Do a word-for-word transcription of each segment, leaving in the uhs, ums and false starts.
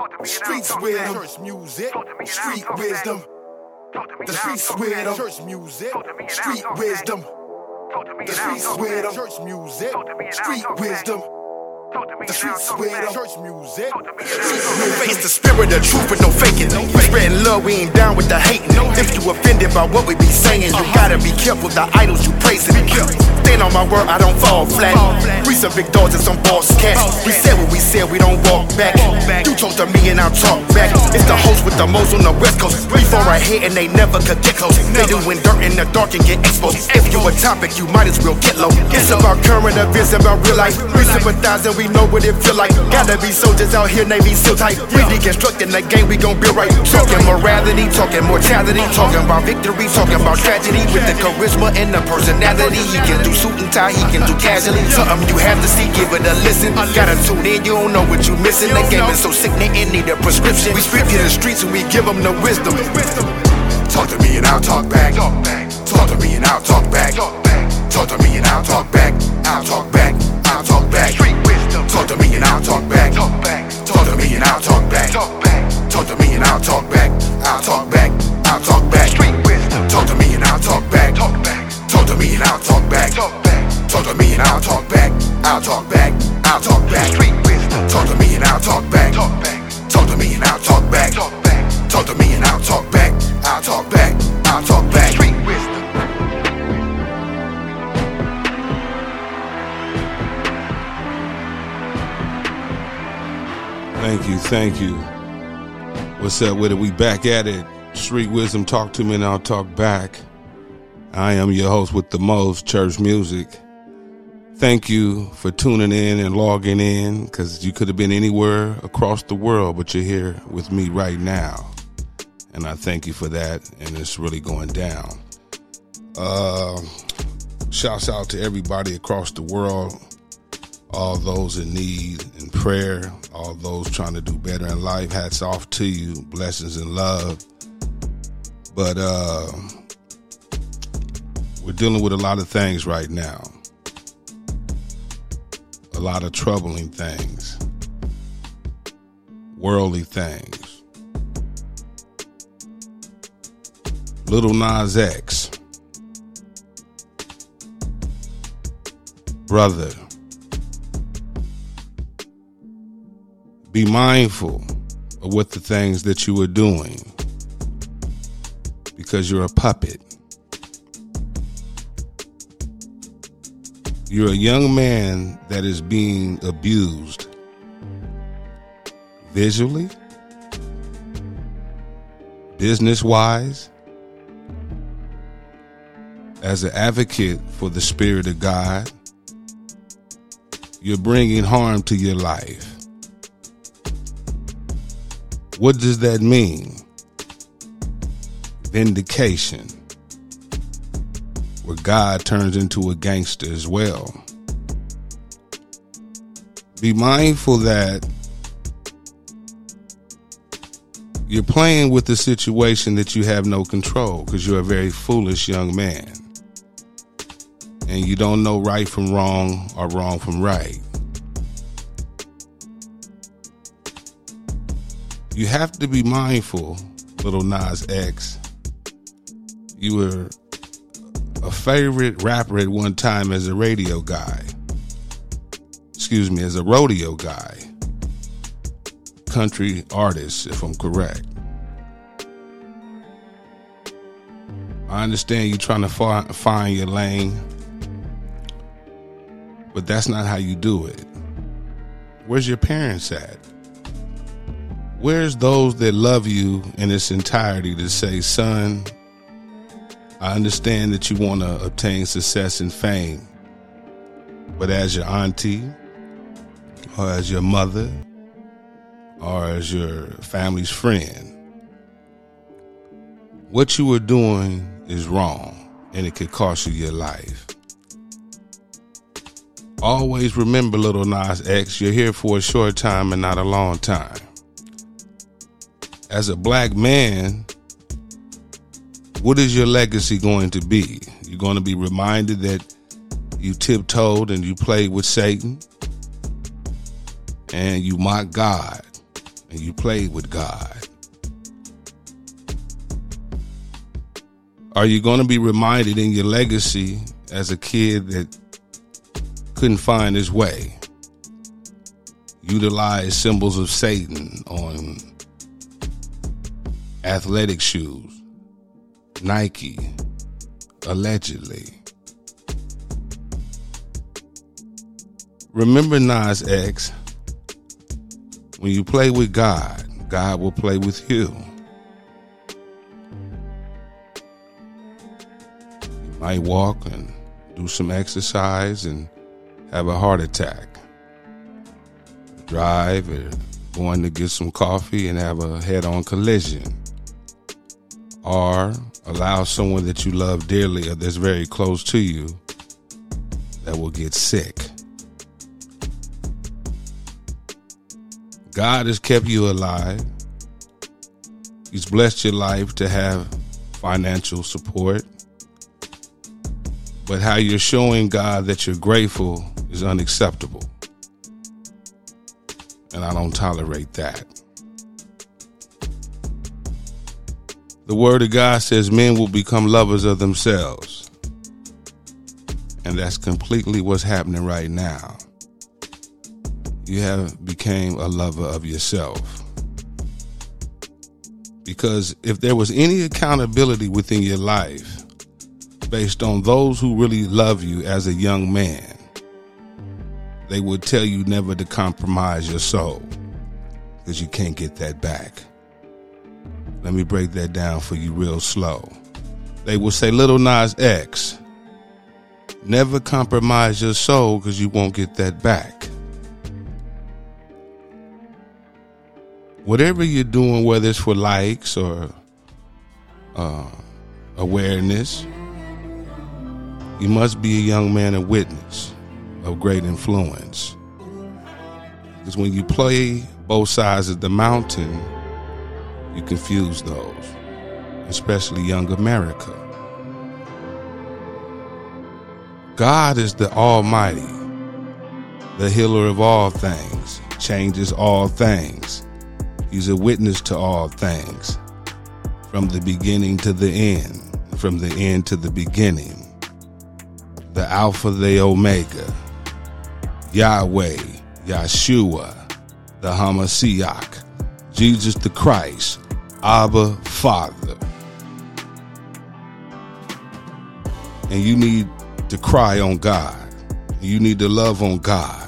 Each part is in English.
Streets with them. Church music. Street wisdom. The streets with them. Church music. Street wisdom. The streets with them. Church music. Street wisdom. The streets with them. Church music. Face the spirit of truth with no faking. We spreading love, we ain't down with the hating. If you offended by what we be saying, you gotta be careful the idols you praising. Stand on my word, I don't fall flat. We some big dogs and some boss cats. We said what we said, we don't walk back. You talk to me and I'll talk back. It's the host with the most on the west coast. We fall right here and they never could get close. They doing dirt in the dark and get exposed. If you a topic, you might as well get low. It's about current events, about real life. We sympathize and we know what it feel like. Gotta be soldiers out here, Navy SEAL type. We deconstructing the game, we gon' build right. Talking morality, talking mortality, talking about victory, talking about tragedy. With the charisma and the personality, he can do suit and tie, he can do casually. Something you have to see, give it a listen. Gotta tune in, you don't know what you missing. The game is so sick, they need a prescription. We speak to the streets and we give them the wisdom. Talk to me and I'll talk back. Talk to me and I'll talk back. Talk to me and I'll talk back. I'll talk back. I'll talk back. Talk to me and I'll talk back. Talk to me and I'll talk back. Talk to me and I'll talk back. I'll talk back. I'll talk back. Talk to me and I'll talk back. Talk to me and I'll talk back. Talk to me and I'll talk back. I'll talk back. I'll talk back. Talk to me and I'll talk back. Talk to me and I'll talk back. Talk to me and I'll talk back. I'll talk back. I'll talk back. Thank you, thank you. What's up with it? We back at it. Street Wisdom, talk to me and I'll talk back. I am your host with the most, Church Music. Thank you for tuning in and logging in, because you could have been anywhere across the world, but you're here with me right now. And I thank you for that, and it's really going down. Uh, shouts out to everybody across the world, all those in need and prayer, all those trying to do better in life. Hats off to you, blessings and love. But uh, we're dealing with a lot of things right now. A lot of troubling things. Worldly things. Lil Nas X. Brother. Be mindful of what the things that you are doing, because you're a puppet. You're a young man that is being abused visually, business-wise, as an advocate for the Spirit of God. You're bringing harm to your life. What does that mean? Vindication, where God turns into a gangster as well. Be mindful that you're playing with a situation that you have no control, because you're a very foolish young man and you don't know right from wrong or wrong from right. You have to be mindful, Lil Nas X. You were a favorite rapper at one time as a radio guy. Excuse me, as a rodeo guy. Country artist, if I'm correct. I understand you're trying to fi- find your lane, but that's not how you do it. Where's your parents at? Where's those that love you in its entirety to say, son, I understand that you want to obtain success and fame, but as your auntie, or as your mother, or as your family's friend, what you were doing is wrong, and it could cost you your life. Always remember, Lil Nas X, you're here for a short time and not a long time. As a black man, what is your legacy going to be? You're going to be reminded that you tiptoed and you played with Satan and you mocked God and you played with God? Are you going to be reminded in your legacy as a kid that couldn't find his way, utilized symbols of Satan on athletic shoes, Nike, allegedly? Remember, Nas X, when you play with God, God will play with you. You might walk and do some exercise and have a heart attack. Drive or going to get some coffee and have a head-on collision. Or allow someone that you love dearly or that's very close to you that will get sick. God has kept you alive. He's blessed your life to have financial support. But how you're showing God that you're grateful is unacceptable. And I don't tolerate that. The word of God says men will become lovers of themselves. And that's completely what's happening right now. You have become a lover of yourself. Because if there was any accountability within your life based on those who really love you as a young man, they would tell you never to compromise your soul, because you can't get that back. Let me break that down for you real slow. They will say, Little Nas X, never compromise your soul because you won't get that back. Whatever you're doing, whether it's for likes or uh, awareness, you must be a young man of witness, of great influence. Because when you play both sides of the mountain, you confuse those, especially young America. God is the Almighty, the healer of all things, changes all things. He's a witness to all things, from the beginning to the end, from the end to the beginning. The Alpha, the Omega, Yahweh, Yeshua, the Hamashiach, Jesus the Christ, Abba, Father. And you need to cry on God. You need to love on God.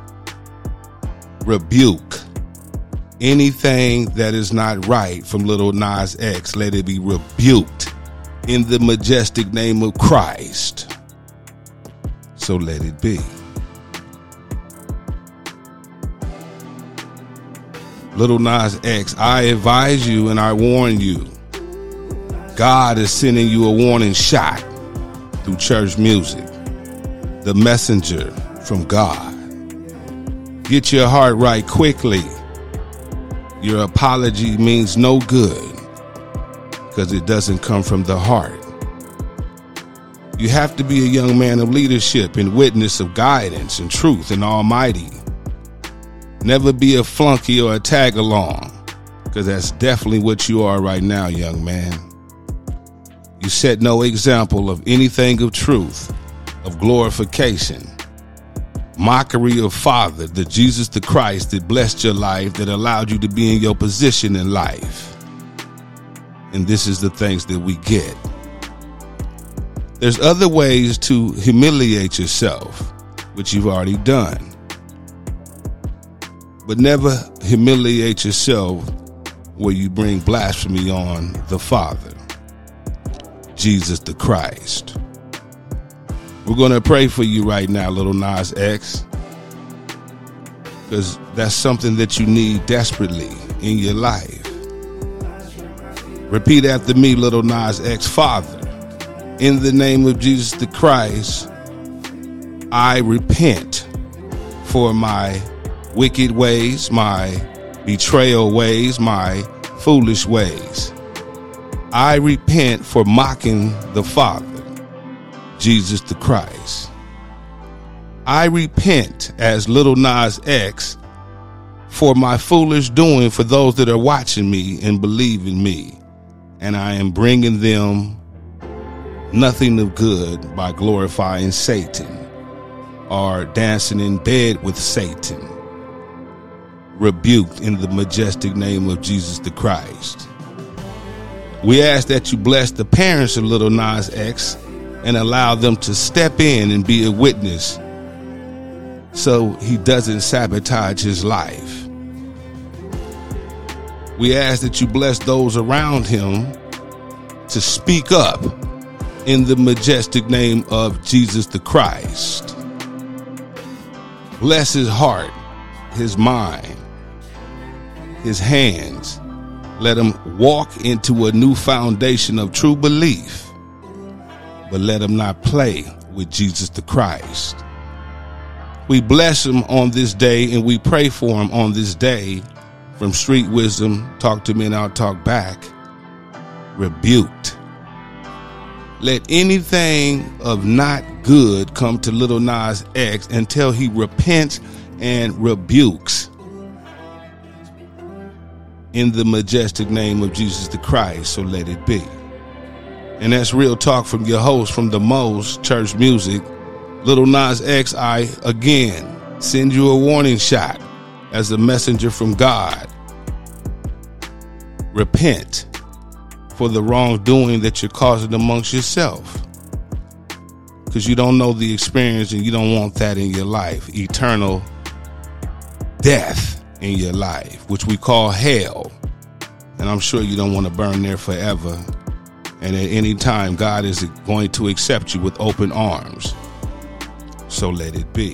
Rebuke anything that is not right from Little Nas X. Let it be rebuked in the majestic name of Christ. So let it be. Little Nas X, I advise you and I warn you, God is sending you a warning shot through church music. The messenger from God. Get your heart right quickly. Your apology means no good because it doesn't come from the heart. You have to be a young man of leadership and witness of guidance and truth and Almighty. Never be a flunky or a tag along, because that's definitely what you are right now, young man. You set no example of anything of truth, of glorification, mockery of Father, the Jesus the Christ that blessed your life, that allowed you to be in your position in life. And this is the things that we get. There's other ways to humiliate yourself, which you've already done. But never humiliate yourself where you bring blasphemy on the Father, Jesus the Christ. We're going to pray for you right now, Little Nas X, because that's something that you need desperately in your life. Repeat after me, Little Nas X. Father, in the name of Jesus the Christ, I repent for my wicked ways, my betrayal ways, my foolish ways. I repent for mocking the Father, Jesus the Christ. I repent as Little Nas X for my foolish doing for those that are watching me and believe in me. And I am bringing them nothing of good by glorifying Satan or dancing in bed with Satan. Rebuked in the majestic name of Jesus the Christ. We ask that you bless the parents of Lil Nas X and allow them to step in and be a witness so he doesn't sabotage his life. We ask that you bless those around him to speak up in the majestic name of Jesus the Christ. Bless his heart, his mind, his hands. Let him walk into a new foundation of true belief, but let him not play with Jesus the Christ. We bless him on this day and we pray for him on this day. From Street Wisdom, Talk to Me and I'll Talk Back, rebuked. Let anything of not good come to Lil Nas X until he repents and rebukes in the majestic name of Jesus the Christ. So let it be. And that's real talk from your host from the Most Church Music. Lil Nas X, I again send you a warning shot as a messenger from God. Repent for the wrongdoing that you're causing amongst yourself, because you don't know the experience and you don't want that in your life. Eternal death in your life, which we call hell. And I'm sure you don't want to burn there forever. And at any time, God is going to accept you with open arms. So let it be.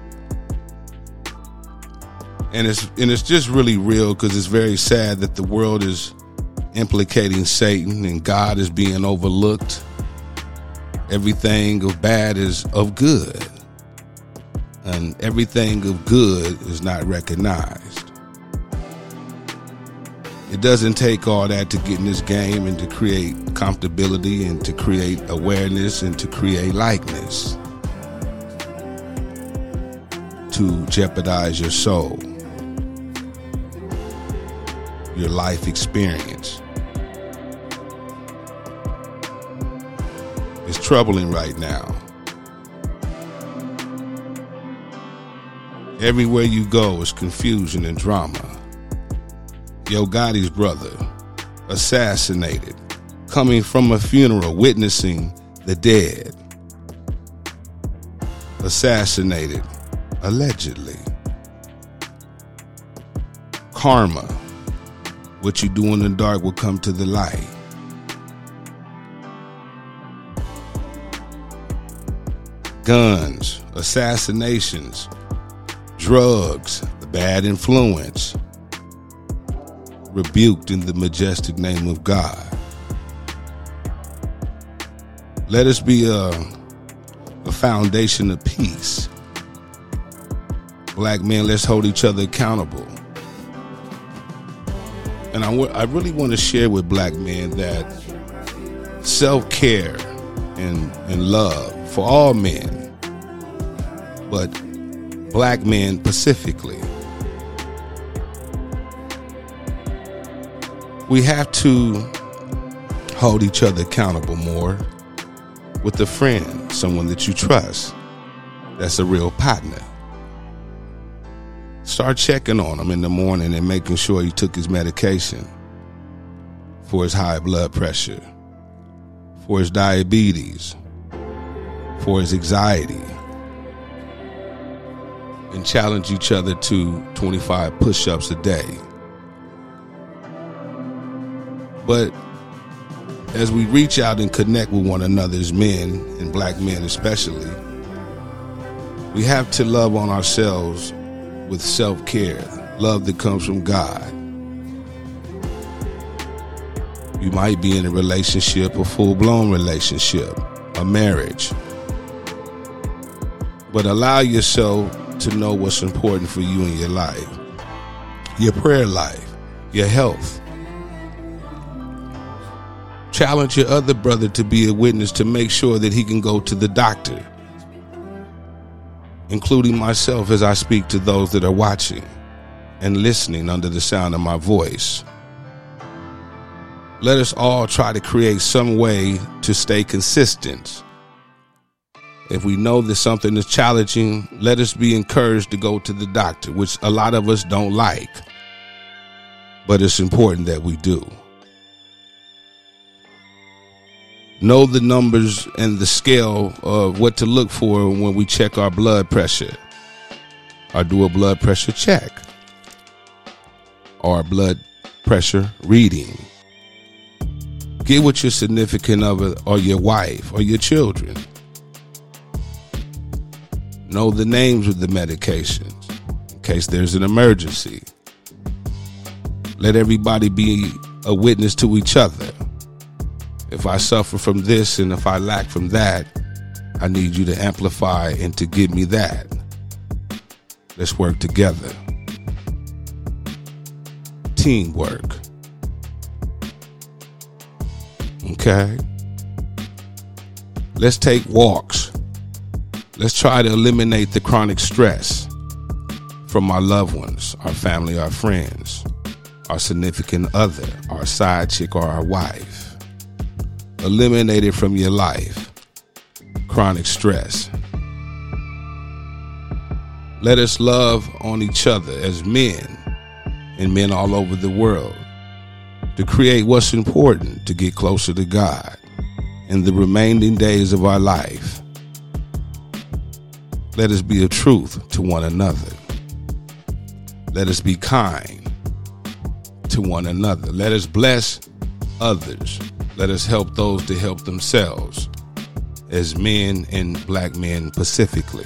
And it's and it's just really real, because it's very sad that the world is implicating Satan and God is being overlooked. Everything of bad is of good, and everything of good is not recognized. It doesn't take all that to get in this game and to create comfortability and to create awareness and to create likeness, to jeopardize your soul, your life experience. It's troubling right now. Everywhere you go is confusion and drama. Yo Gotti's brother assassinated, coming from a funeral, witnessing the dead. Assassinated, allegedly. Karma. What you do in the dark will come to the light. Guns, assassinations, drugs, the bad influence. Rebuked in the majestic name of God. Let us be a, a foundation of peace. Black men, let's hold each other accountable. And I, w- I really want to share with black men that self-care and, and love for all men, but black men specifically, we have to hold each other accountable more with a friend, someone that you trust, that's a real partner. Start checking on him in the morning and making sure he took his medication for his high blood pressure, for his diabetes, for his anxiety, and challenge each other to twenty-five push-ups a day. But as we reach out and connect with one another as men, and black men especially, we have to love on ourselves with self-care, love that comes from God. You might be in a relationship, a full-blown relationship, a marriage, but allow yourself to know what's important for you in your life, your prayer life, your health. Challenge your other brother to be a witness, to make sure that he can go to the doctor, including myself as I speak to those that are watching. and listening under the sound of my voice. Let us all try to create some way to stay consistent. If we know that something is challenging, let us be encouraged to go to the doctor, which a lot of us don't like, but it's important that we do. Know the numbers and the scale of what to look for when we check our blood pressure, or do a blood pressure check, or a blood pressure reading. Get with your significant other or your wife or your children. Know the names of the medications in case there's an emergency. Let everybody be a witness to each other. If I suffer from this and if I lack from that, I need you to amplify and to give me that. Let's work together. Teamwork. Okay? Let's take walks. Let's try to eliminate the chronic stress from our loved ones, our family, our friends, our significant other, our side chick, or our wife. Eliminate it from your life. Chronic stress. Let us love on each other as men and men all over the world to create what's important to get closer to God in the remaining days of our life. Let us be a truth to one another. Let us be kind to one another. Let us bless others. Let us help those to help themselves as men and black men specifically.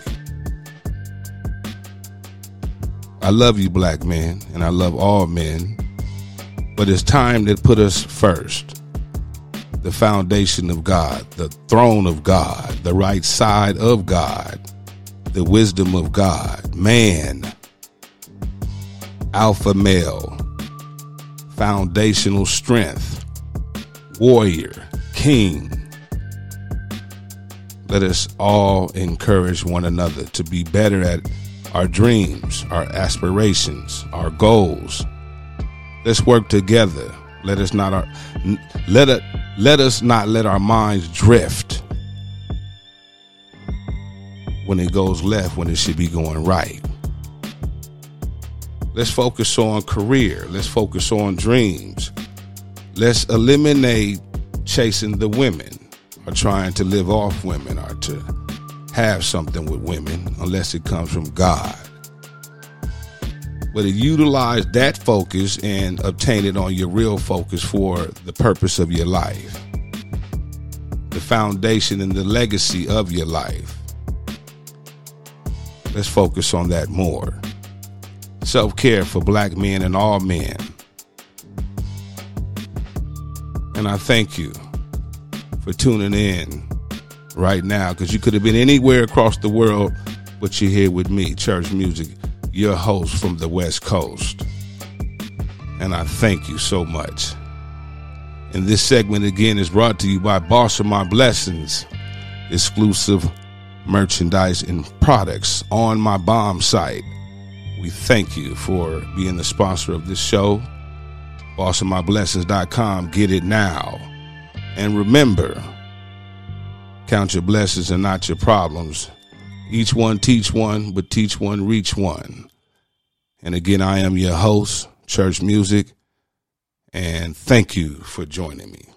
I love you, black men, and I love all men, but it's time to put us first. The foundation of God, the throne of God, the right side of God, the wisdom of God, man, alpha male, foundational strength, warrior, king. Let us all encourage one another to be better at our dreams, our aspirations, our goals. Let's work together. Let us not our, let it, let us not let our minds drift when it goes left when it should be going right. Let's focus on career. Let's focus on dreams. Let's eliminate chasing the women or trying to live off women or to have something with women unless it comes from God. But to utilize that focus and obtain it on your real focus for the purpose of your life, the foundation and the legacy of your life. Let's focus on that more. Self-care for black men and all men. And I thank you for tuning in right now, because you could have been anywhere across the world, but you're here with me, Church Music, your host from the West Coast. And I thank you so much. And this segment again is brought to you by Boss of My Blessings, exclusive merchandise and products on my bomb site. We thank you for being the sponsor of this show. boss of my blessings dot com. Get it now. And remember, count your blessings and not your problems. Each one teach one, but teach one reach one. And again, I am your host, Church Music, and thank you for joining me.